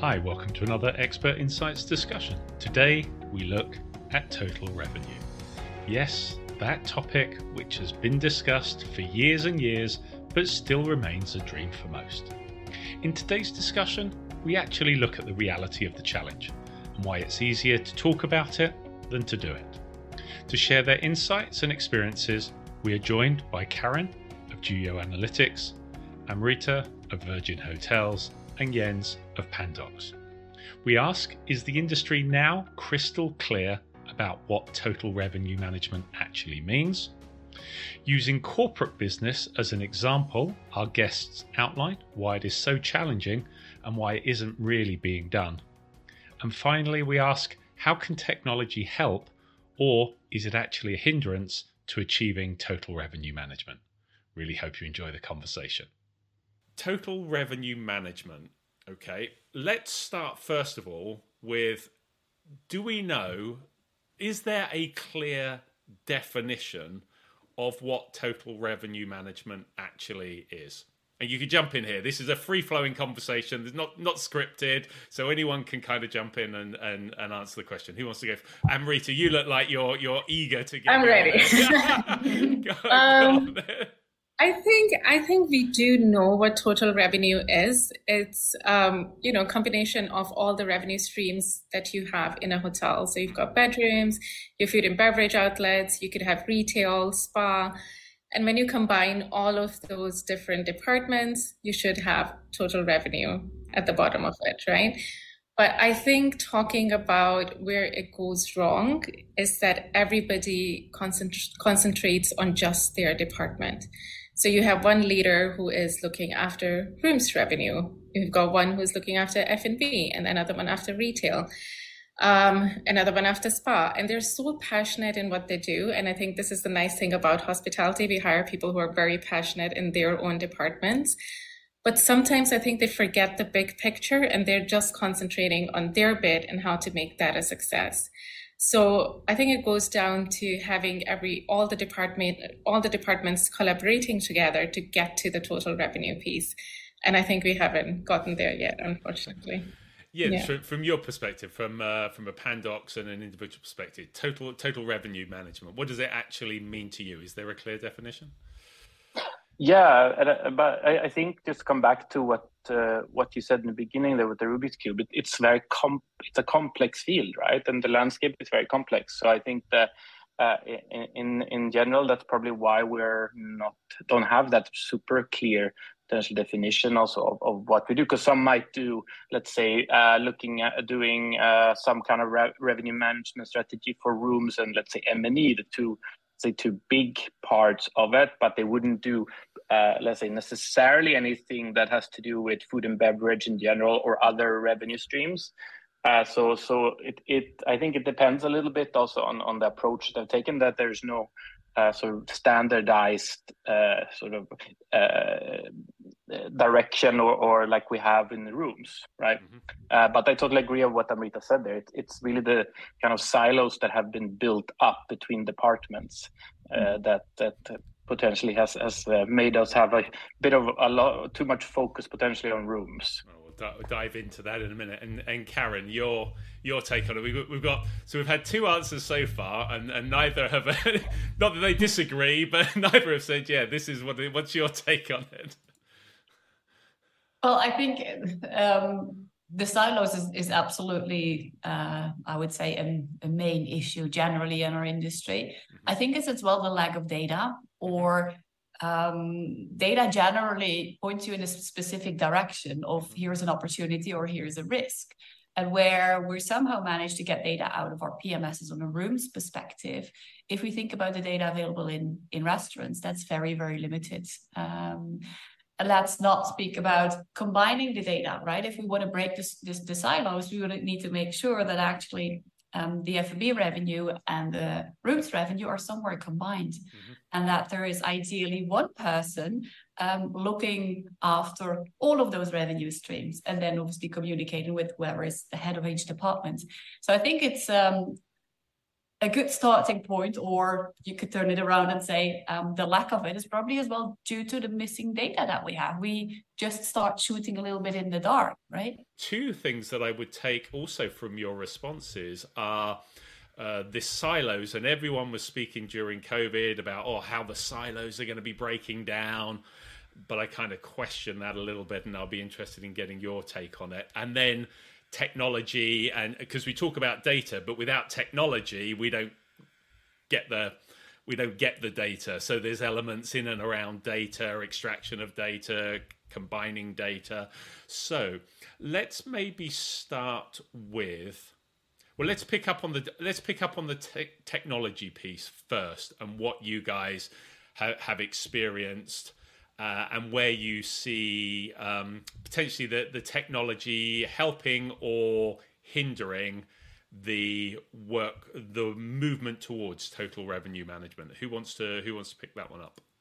Hi, welcome to another Expert Insights discussion. Today we look at total revenue. Yes, that topic which has been discussed for years and years but still remains a dream for most. In today's discussion, we actually look at the reality of the challenge and why it's easier to talk about it than to do it. To share their insights and experiences, we are joined by Karen of Juyo Analytics, Amrita of Virgin Hotels, and Jens of Pandox. We ask, is the industry now crystal clear about what total revenue management actually means? Using corporate business as an example, our guests outline why it is so challenging and why it isn't really being done. And finally, we ask, how can technology help, or is it actually a hindrance to achieving total revenue management? Really hope you enjoy the conversation. Total revenue management. Okay, let's start first of all with, do we know, is there a clear definition of what total revenue management actually is? And you can jump in here. This is a free-flowing conversation. It's not scripted, so anyone can kind of jump in and answer the question. Who wants to go? Amrita, you look like you're eager to get. I'm ready. Go on. I think we do know what total revenue is. It's combination of all the revenue streams that you have in a hotel. So you've got bedrooms, your food and beverage outlets, you could have retail, spa. And when you combine all of those different departments, you should have total revenue at the bottom of it, right? But I think talking about where it goes wrong is that everybody concentrates on just their department. So you have one leader who is looking after rooms revenue. You've got one who's looking after F&B, and another one after retail, another one after spa. And they're so passionate in what they do. And I think this is the nice thing about hospitality. We hire people who are very passionate in their own departments. But sometimes I think they forget the big picture and they're just concentrating on their bit and how to make that a success. So I think it goes down to having all the departments collaborating together to get to the total revenue piece. And I think we haven't gotten there yet, unfortunately. Yeah. From your perspective, from a Pandox and an individual perspective, total revenue management, what does it actually mean to you? Is there a clear definition? Yeah, but I think just come back to what you said in the beginning there with the Rubik's Cube. It's it's a complex field, right? And the landscape is very complex. So I think that in general, that's probably why don't have that super clear potential definition also of what we do. Because some might do, let's say, looking at doing some kind of revenue management strategy for rooms and let's say M&E, the two big parts of it, but they wouldn't do, let's say, necessarily anything that has to do with food and beverage in general or other revenue streams. So I think it depends a little bit also on the approach they've taken, that there's no sort of standardized direction or like we have in the rooms, right? Mm-hmm. But I totally agree on what Amrita said there. It's really the kind of silos that have been built up between departments that potentially has made us have a bit of too much focus potentially on rooms. We'll dive into that in a minute. And Karen, your take on it. We've had two answers so far, and neither have not that they disagree, but neither have said, yeah, this is what's your take on it? Well, I think the silos is absolutely, I would say, a main issue generally in our industry. Mm-hmm. I think it's as well the lack of data, or data generally points you in a specific direction of here's an opportunity or here's a risk. And where we somehow managed to get data out of our PMSs on a rooms perspective, if we think about the data available in restaurants, that's very, very limited. And let's not speak about combining the data, right? If we want to break the silos, we would need to make sure that actually the F&B revenue and the rooms revenue are somewhere combined. Mm-hmm. And that there is ideally one person looking after all of those revenue streams, and then obviously communicating with whoever is the head of each department. So I think it's a good starting point, or you could turn it around and say the lack of it is probably as well due to the missing data that we have. We just start shooting a little bit in the dark, right? Two things that I would take also from your responses are the silos, and everyone was speaking during COVID about how the silos are going to be breaking down, but I kind of question that a little bit, and I'll be interested in getting your take on it. And then technology, and because we talk about data, but without technology we don't get the data. So there's elements in and around data, extraction of data, combining data. So let's maybe start with, well, let's pick up on the technology piece first, and what you guys have experienced. And where you see potentially the technology helping or hindering the movement towards total revenue management. Who wants to pick that one up?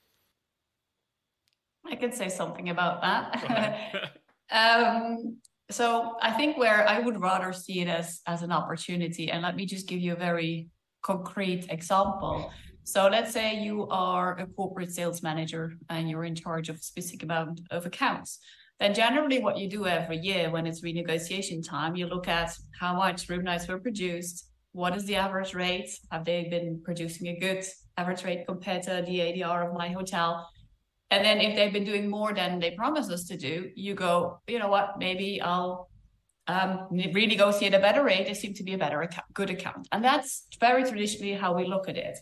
I can say something about that. So I think where I would rather see it as an opportunity, and let me just give you a very concrete example. So let's say you are a corporate sales manager and you're in charge of a specific amount of accounts. Then generally what you do every year when it's renegotiation time, you look at how much room nights were produced, what is the average rate, have they been producing a good average rate compared to the ADR of my hotel? And then if they've been doing more than they promised us to do, you go, you know what, maybe I'll renegotiate a better rate. It seems to be a better good account. And that's very traditionally how we look at it.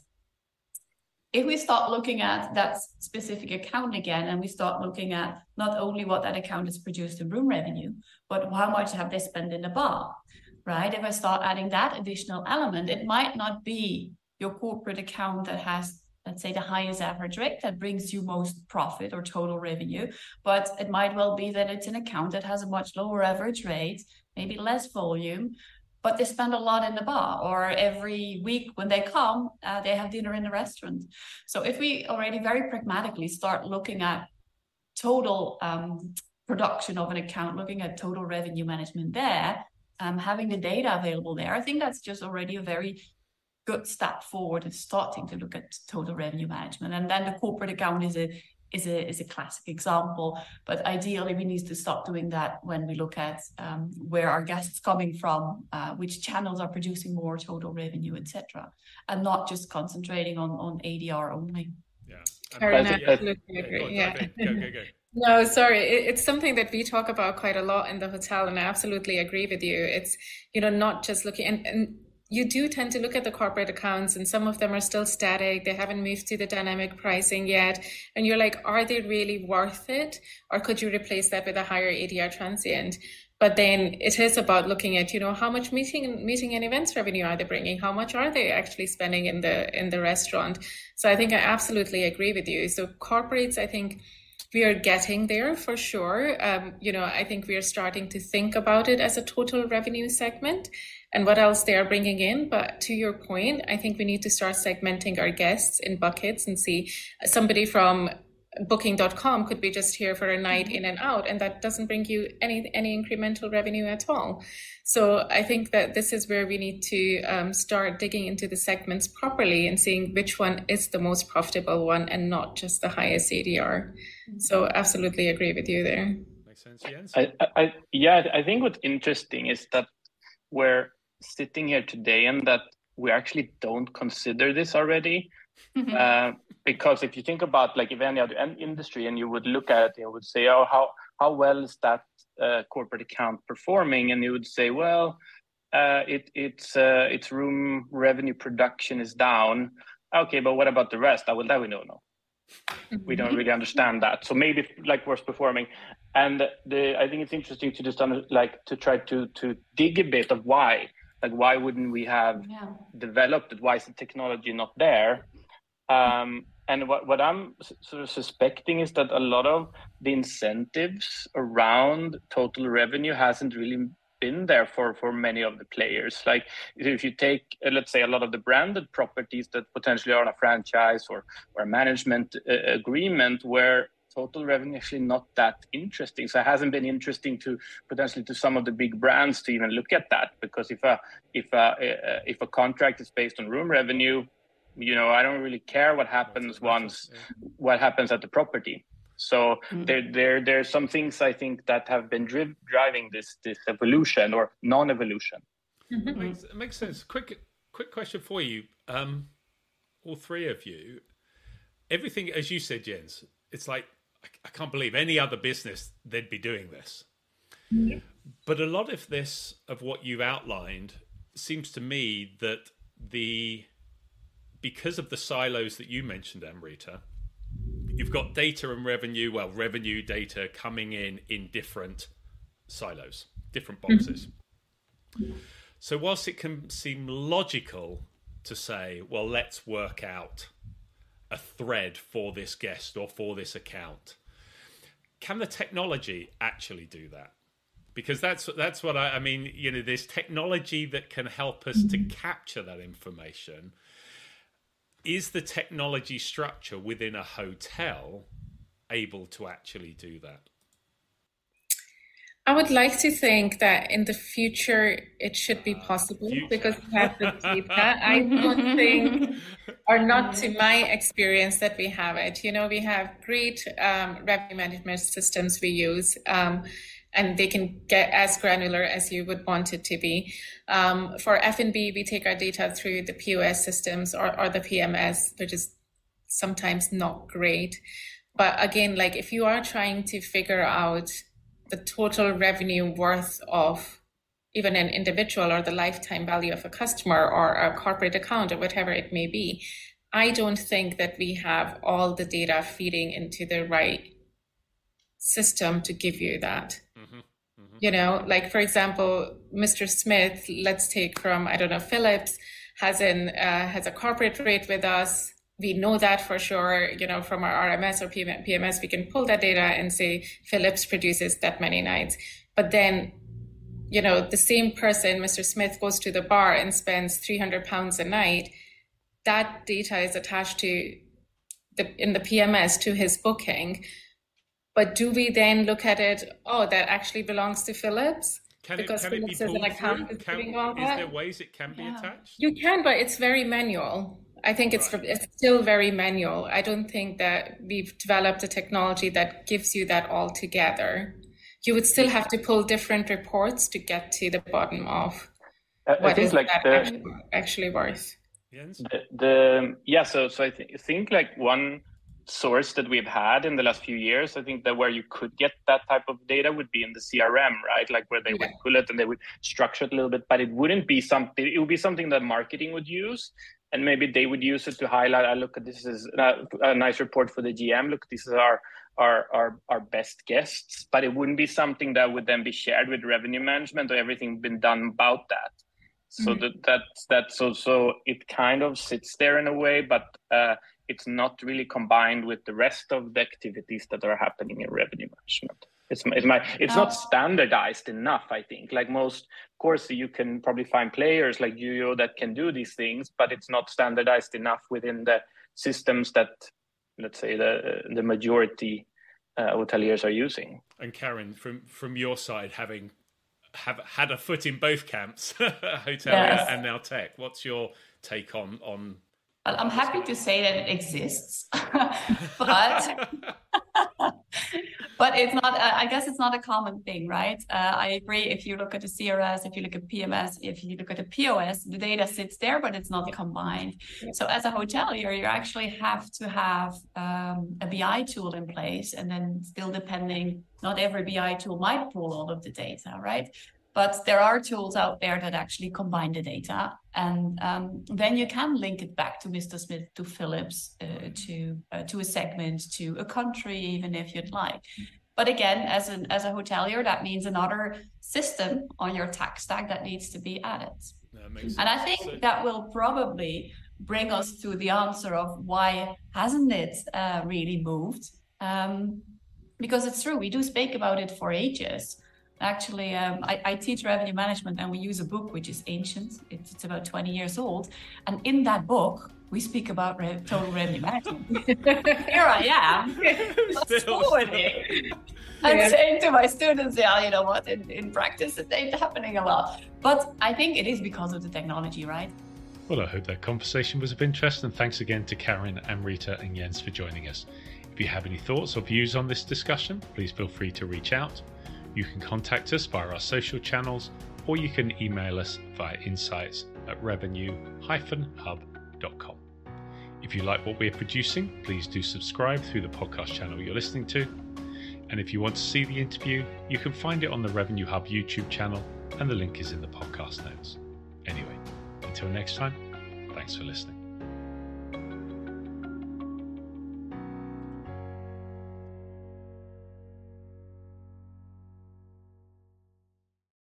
If we start looking at that specific account again, and we start looking at not only what that account has produced in room revenue, but how much have they spent in the bar, right? If I start adding that additional element, it might not be your corporate account that has, let's say, the highest average rate that brings you most profit or total revenue, but it might well be that it's an account that has a much lower average rate, maybe less volume, but they spend a lot in the bar, or every week when they come, they have dinner in the restaurant. So if we already very pragmatically start looking at total production of an account, looking at total revenue management there, having the data available there, I think that's just already a very good step forward in starting to look at total revenue management. And then the corporate account is a classic example, but ideally we need to stop doing that when we look at where our guests coming from, which channels are producing more total revenue, etc., and not just concentrating on ADR only. Yeah, Karen, I absolutely agree. Go. No, sorry. It's something that we talk about quite a lot in the hotel, and I absolutely agree with you. It's, not just looking, and you do tend to look at the corporate accounts, and some of them are still static. They haven't moved to the dynamic pricing yet. And you're like, are they really worth it? Or could you replace that with a higher ADR transient? But then it is about looking at, how much meeting and events revenue are they bringing? How much are they actually spending in the restaurant? So I think I absolutely agree with you. So corporates, I think we are getting there for sure. I think we are starting to think about it as a total revenue segment and what else they are bringing in. But to your point, I think we need to start segmenting our guests in buckets and see somebody from Booking.com could be just here for a night in and out, and that doesn't bring you any incremental revenue at all. So I think that this is where we need to start digging into the segments properly and seeing which one is the most profitable one and not just the highest ADR. So absolutely agree with you there. Makes sense, Jens? I think what's interesting is that we're sitting here today and that we actually don't consider this already. Because if you think about like if any other industry and you would look at it, you would say, oh, how well is that corporate account performing? And you would say, well, its room revenue production is down. Okay, but what about the rest? That we don't know. We don't really understand that. So maybe like worse performing. And I think it's interesting to just to try to dig a bit of why. Like why wouldn't we have developed it? Why is the technology not there? And what I'm sort of suspecting is that a lot of the incentives around total revenue hasn't really been there for many of the players. Like if you take, let's say, a lot of the branded properties that potentially are on a franchise or a management agreement where total revenue actually not that interesting. So it hasn't been interesting to potentially to some of the big brands to even look at that, because if a contract is based on room revenue, I don't really care what happens what happens at the property. So there's some things I think that have been driving this evolution or non-evolution. Mm-hmm. It makes sense. Quick question for you, all three of you. Everything, as you said, Jens, it's like I can't believe any other business they'd be doing this. Mm-hmm. But a lot of what you've outlined seems to me that because of the silos that you mentioned, Amrita, you've got data and revenue data coming in different silos, different boxes. Mm-hmm. So whilst it can seem logical to say, well, let's work out a thread for this guest or for this account, can the technology actually do that? Because that's what I mean, there's technology that can help us to capture that information. Is the technology structure within a hotel able to actually do that? I would like to think that in the future it should be possible because we have the data. I don't think, or not to my experience, that we have it. We have great revenue management systems we use, and they can get as granular as you would want it to be. For F&B, we take our data through the POS systems or the PMS, which is sometimes not great. But again, like if you are trying to figure out the total revenue worth of even an individual or the lifetime value of a customer or a corporate account or whatever it may be, I don't think that we have all the data feeding into the right system to give you that. Mm-hmm. Mm-hmm. Like for example, Mr. Smith, let's take from, Philips has a corporate rate with us. We know that for sure, from our RMS or PMS, we can pull that data and say Philips produces that many nights. But then, the same person, Mr. Smith, goes to the bar and spends £300 a night. That data is attached in the PMS to his booking. But do we then look at it, that actually belongs to Philips? Because Philips is an account is doing all that? Is there ways it can be attached? You can, but it's very manual. I think it's still very manual. I don't think that we've developed a technology that gives you that all together. You would still have to pull different reports to get to the bottom of what is that actually worth. So I think like one source that we've had in the last few years, I think that where you could get that type of data would be in the CRM, right? Like where they would pull it and they would structure it a little bit, but it wouldn't be something, it would be something that marketing would use. And maybe they would use it to highlight, look at this is a nice report for the GM. Look, this is our best guests. But it wouldn't be something that would then be shared with revenue management or everything been done about that. So that's so it kind of sits there in a way, but it's not really combined with the rest of the activities that are happening in revenue management. It's not standardized enough, I think. Like most, of course, you can probably find players like Yuyo that can do these things, but it's not standardized enough within the systems that, let's say, the majority hoteliers are using. And Karin, from your side, having had a foot in both camps, hotelier and now tech, what's your take on? I'm happy to say that it exists, but it's not. I guess it's not a common thing, right? I agree. If you look at the CRS, if you look at PMS, if you look at the POS, the data sits there, but it's not combined. So as a hotelier, you actually have to have a BI tool in place, and then still depending, not every BI tool might pull all of the data, right? But there are tools out there that actually combine the data, and then you can link it back to Mr. Smith, to Philips, to a segment, to a country, even if you'd like. But again, as a hotelier, that means another system on your tech stack that needs to be added. And I think that will probably bring us to the answer of why hasn't it really moved? Because it's true, we do speak about it for ages. Actually, I teach revenue management, and we use a book which is ancient. It's about 20 years old. And in that book, we speak about total revenue management. Here I am, and saying to my students, yeah, you know what, in practice it ain't happening a lot. But I think it is because of the technology, right? Well, I hope that conversation was of interest, and thanks again to Karin, Amrita and Jens for joining us. If you have any thoughts or views on this discussion, please feel free to reach out. You can contact us via our social channels, or you can email us via insights@revenue-hub.com. If you like what we're producing, please do subscribe through the podcast channel you're listening to. And if you want to see the interview, you can find it on the Revenue Hub YouTube channel, and the link is in the podcast notes. Anyway, until next time, thanks for listening.